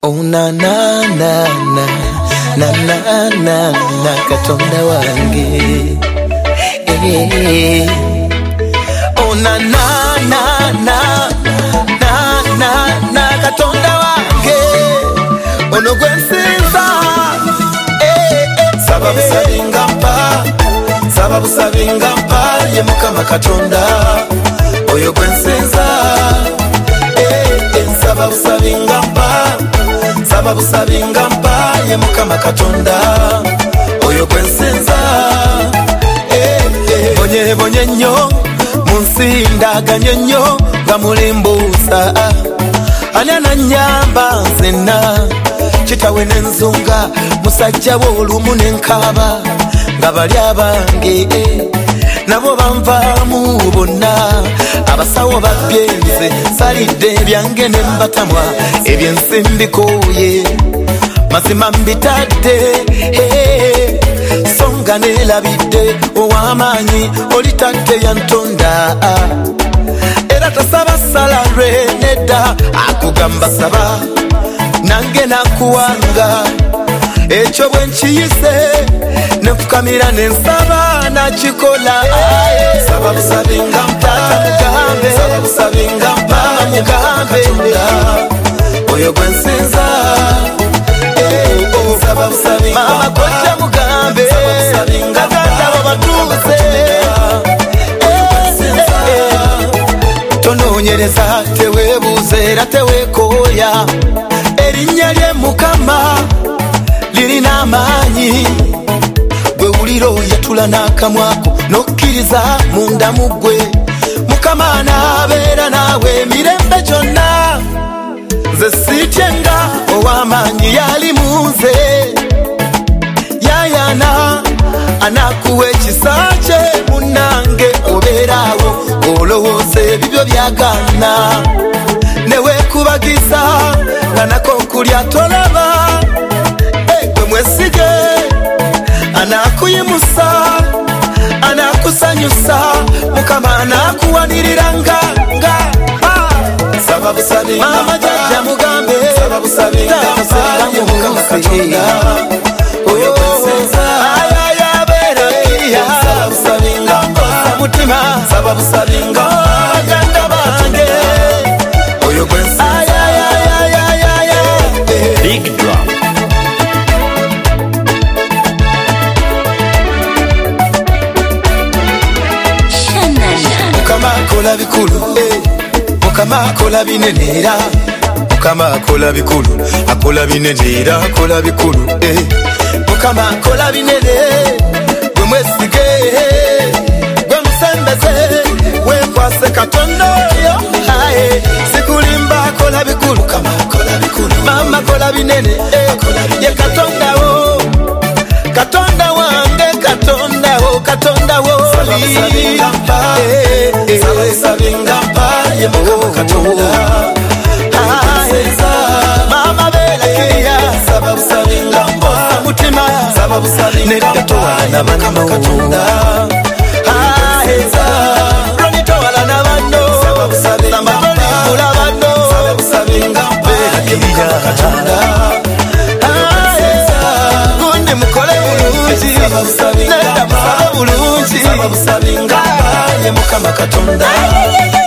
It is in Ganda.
Oh na na na na na na na na Katonda wange. Oh na na na na na na na Katonda wange. Ono gwensinza. Sababu sabinga mpa ye Mukama Katonda. Oyo gwensinza. Sababu sabinga mpa ye Mukama Katonda. Oyo gwensinza. Bonye nnyo munsindaganye nnyo nga mulimbuusa. Ani ananyamba nzenna kitawe n'enzunga musajja w'olumu n'enkaaba nga bali abange nabo banvaamu bonna. Abasawo babyenze salidde ebyange ne mbatamwa ebyensimbikooye mazima mbitadde. Songa neelabidde ow'amaanyi olitadde yantonda era tasaba salary nedda akugamba saba nange nakuwanga. Ekyo bwe nkiyise nefukamira nensaba nakikola. Sababu sabinga mpa mugambe oyo gwensinza. Mama koja mugambe kaganda babatuuse. Tonoonyereza teweebuuze era teweekooya. Erinnya lye Mukama lirina amaanyi. Gwe wulira oyatula n'akamwako n'okkiriza munda mu ggwe. Mukama anaabeera naawe emirembe gyonna. Nze siityenga ow'amaanyi yali munze. Yayana anakuwa ekisa kye munnange obeeraawo olowooza ebibyo byagaana. Neweekubagiza nga nako kulya tolaba. Gwe mwesige anaakuyimusa anaakusanyusa. Mukama anaakuwanirira nga sababu sabinga mama jajja mugambe. Sababu sabinga ye Mukama Katonda. Oyo gwensinza ayabeera iya. Sababu sabinga mutima. Sababu sabinga baganda bange. Oyo gwensinza Big Drum. Mukama akola bikulu. Mukama akola binene era. Mukama akola bikulu. Akola binene era akola bikulu. Mukama akola binene. Gwe mwesige gwe musembeze wenkwase Katonda oyo. Sikulimba akola bikulu. Mukama akola bikulu. Mama akola binene ye Katonda wo. Katonda wange Katonda wo. Katonda wo. Sababu sabinga mpa ye Mukama Katonda. Mama bela kia. Sababu sabinga mpa mutima. Sababu sabinga mpa ye Mukama Katonda. Roni toala na bano. Sababu sabinga mpa sababu sabinga mpa ye Mukama Katonda. Gundi mukole bulungi. Nenda musaba bulungi. Sababu sabinga mpa ye Mukama Katonda.